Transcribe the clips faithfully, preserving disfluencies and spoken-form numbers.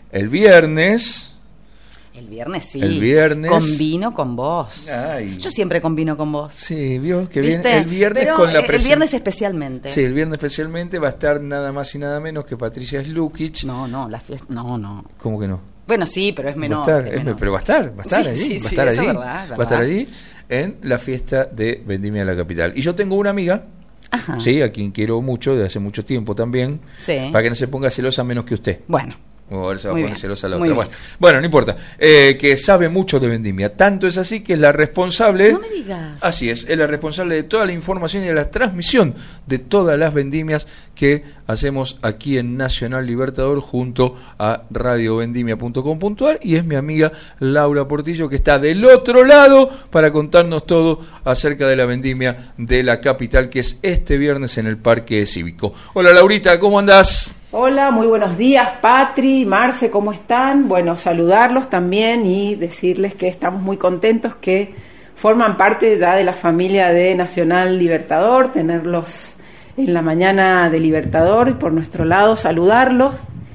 El viernes... El viernes sí. El viernes. Combino con vos. Ay. Yo siempre combino con vos. Sí, vio que bien. ¿Viste? El viernes Pero con la el presen- viernes especialmente. Sí, el viernes especialmente va a estar nada más y nada menos que Patricia Slukic. No, no, la fiesta. No, no. ¿Cómo que no? Bueno, sí, pero es menor. Va a estar, es es- menor. pero va a estar, va a estar Sí, allí. sí, va a sí, estar eso allí. es verdad, es Va a estar verdad. allí en la fiesta de Vendimia de la Capital. Y yo tengo una amiga, Ajá. sí, a quien quiero mucho, de hace mucho tiempo también, Sí. para que no se ponga celosa menos que usted. Bueno. O a ver, se va a Muy poner bien, celosa la muy otra. bien. Bueno, bueno, no importa. Eh, que sabe mucho de vendimia. Tanto es así que es la responsable. No me digas. Así es, es la responsable de toda la información y de la transmisión de todas las vendimias que hacemos aquí en Nacional Libertador junto a radio vendimia punto com punto a r. Y es mi amiga Laura Portillo, que está del otro lado para contarnos todo acerca de la vendimia de la capital, que es este viernes en el Parque Cívico. Hola Laurita, ¿cómo andás? Hola, muy buenos días, Patri, Marce, ¿cómo están? Bueno, saludarlos también y decirles que estamos muy contentos que forman parte ya de la familia de Nacional Libertador, tenerlos en la mañana de Libertador y por nuestro lado saludarlos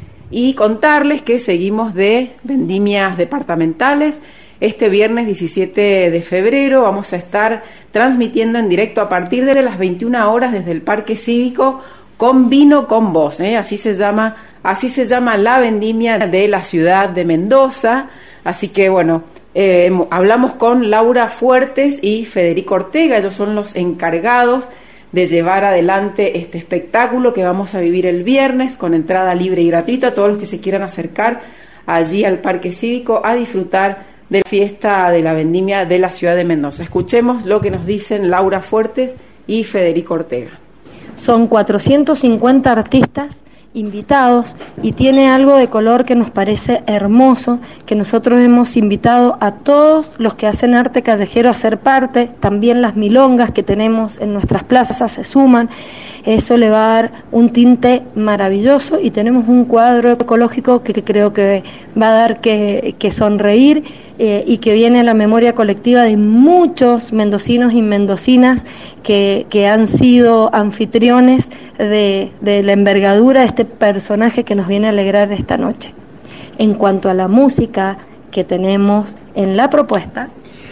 y contarles que seguimos de vendimias departamentales. Este viernes diecisiete de febrero vamos a estar transmitiendo en directo a partir de las veintiuna horas desde el Parque Cívico con vino con vos, ¿eh? así se llama, así se llama la vendimia de la ciudad de Mendoza. Así que bueno, eh, hablamos con Laura Fuertes y Federico Ortega, ellos son los encargados de llevar adelante este espectáculo que vamos a vivir el viernes con entrada libre y gratuita. Todos los que se quieran acercar allí al Parque Cívico a disfrutar de la fiesta de la vendimia de la ciudad de Mendoza. Escuchemos lo que nos dicen Laura Fuertes y Federico Ortega. Son cuatrocientos cincuenta artistas invitados y tiene algo de color que nos parece hermoso, que nosotros hemos invitado a todos los que hacen arte callejero a ser parte, también las milongas que tenemos en nuestras plazas se suman, eso le va a dar un tinte maravilloso y tenemos un cuadro ecológico que, que creo que va a dar que, que sonreír eh, y que viene a la memoria colectiva de muchos mendocinos y mendocinas que, que han sido anfitriones de, de la envergadura de este personaje que nos viene a alegrar esta noche. En cuanto a la música que tenemos en la propuesta,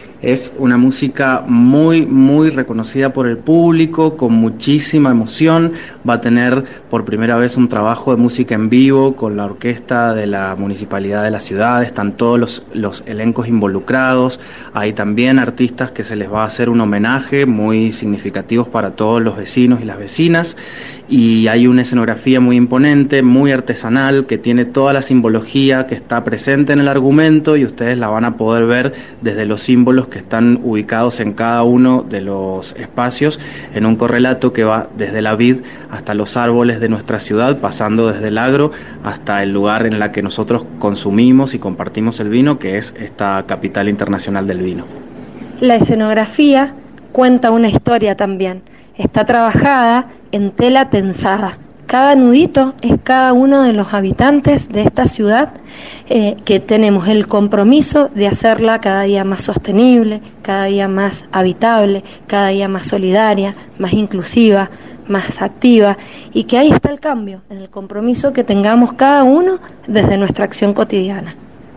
es una música muy, muy reconocida por el público, con muchísima emoción. Va a tener por primera vez un trabajo de música en vivo con la orquesta de la Municipalidad de la ciudad. Están todos los, los elencos involucrados. Hay también artistas que se les va a hacer un homenaje muy significativos para todos los vecinos y las vecinas. Y hay una escenografía muy imponente, muy artesanal, que tiene toda la simbología que está presente en el argumento y ustedes la van a poder ver desde los símbolos que están ubicados en cada uno de los espacios, en un correlato que va desde la vid hasta los árboles de nuestra ciudad, pasando desde el agro hasta el lugar en la que nosotros consumimos y compartimos el vino, que es esta capital internacional del vino. La escenografía cuenta una historia también. Está trabajada en tela tensada. Cada nudito es cada uno de los habitantes de esta ciudad eh, que tenemos el compromiso de hacerla cada día más sostenible, cada día más habitable, cada día más solidaria, más inclusiva, más activa, y que ahí está el cambio, en el compromiso que tengamos cada uno desde nuestra acción cotidiana.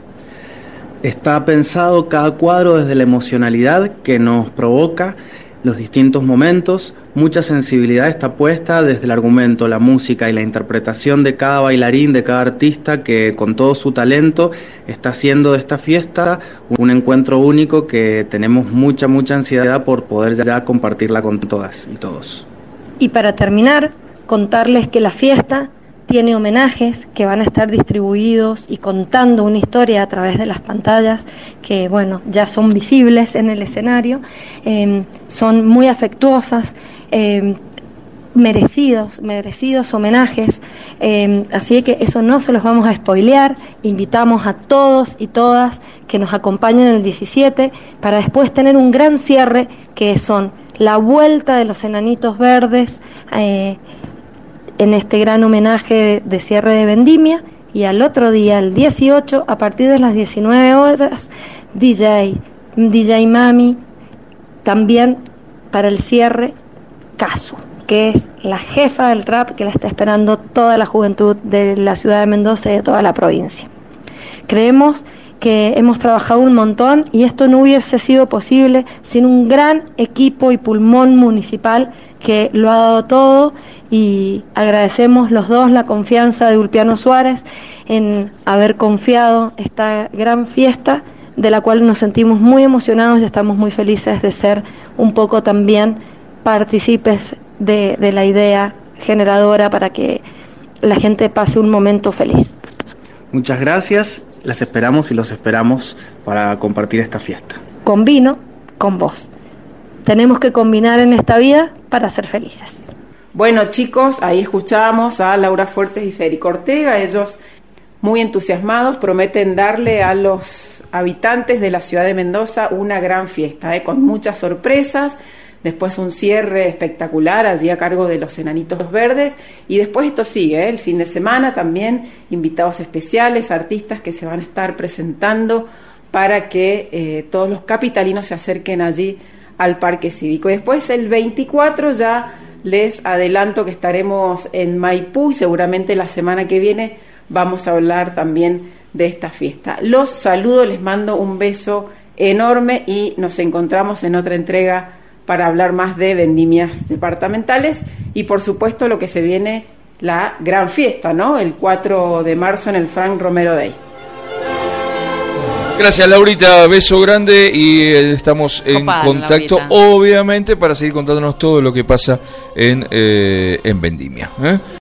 Está pensado cada cuadro desde la emocionalidad que nos provoca los distintos momentos. Mucha sensibilidad está puesta desde el argumento, la música y la interpretación de cada bailarín, de cada artista que con todo su talento está haciendo de esta fiesta un encuentro único que tenemos mucha, mucha ansiedad por poder ya compartirla con todas y todos. Y para terminar, contarles que la fiesta tiene homenajes que van a estar distribuidos y contando una historia a través de las pantallas que, bueno, ya son visibles en el escenario, eh, son muy afectuosas, eh, merecidos, merecidos homenajes, eh, así que eso no se los vamos a spoilear. Invitamos a todos y todas que nos acompañen el diecisiete para después tener un gran cierre que son la vuelta de los enanitos verdes, eh, en este gran homenaje de, de cierre de vendimia, y al otro día, el dieciocho, a partir de las diecinueve horas, D J, D J Mami, también para el cierre, Casu, que es la jefa del trap que la está esperando toda la juventud de la ciudad de Mendoza y de toda la provincia. Creemos que hemos trabajado un montón y esto no hubiese sido posible sin un gran equipo y pulmón municipal que lo ha dado todo, y agradecemos los dos la confianza de Ulpiano Suárez en haber confiado esta gran fiesta, de la cual nos sentimos muy emocionados y estamos muy felices de ser un poco también partícipes de, de la idea generadora para que la gente pase un momento feliz. Muchas gracias, las esperamos y los esperamos para compartir esta fiesta. Con vino, con vos. Tenemos que combinar en esta vida para ser felices. Bueno, chicos, ahí escuchábamos a Laura Fuertes y Federico Ortega. Ellos, muy entusiasmados, prometen darle a los habitantes de la ciudad de Mendoza una gran fiesta, ¿eh? Con muchas sorpresas. Después un cierre espectacular allí a cargo de los Enanitos Verdes, y después esto sigue, ¿eh? El fin de semana también invitados especiales, artistas que se van a estar presentando para que eh, todos los capitalinos se acerquen allí al Parque Cívico. Y después el veinticuatro ya les adelanto que estaremos en Maipú, y seguramente la semana que viene vamos a hablar también de esta fiesta. Los saludo, les mando un beso enorme y nos encontramos en otra entrega para hablar más de vendimias departamentales y por supuesto lo que se viene, la gran fiesta, ¿no? El cuatro de marzo en el Frank Romero Day. Gracias, Laurita, beso grande, y eh, estamos en Opa, contacto, Laurita, obviamente, para seguir contándonos todo lo que pasa en, eh, en Vendimia, ¿eh?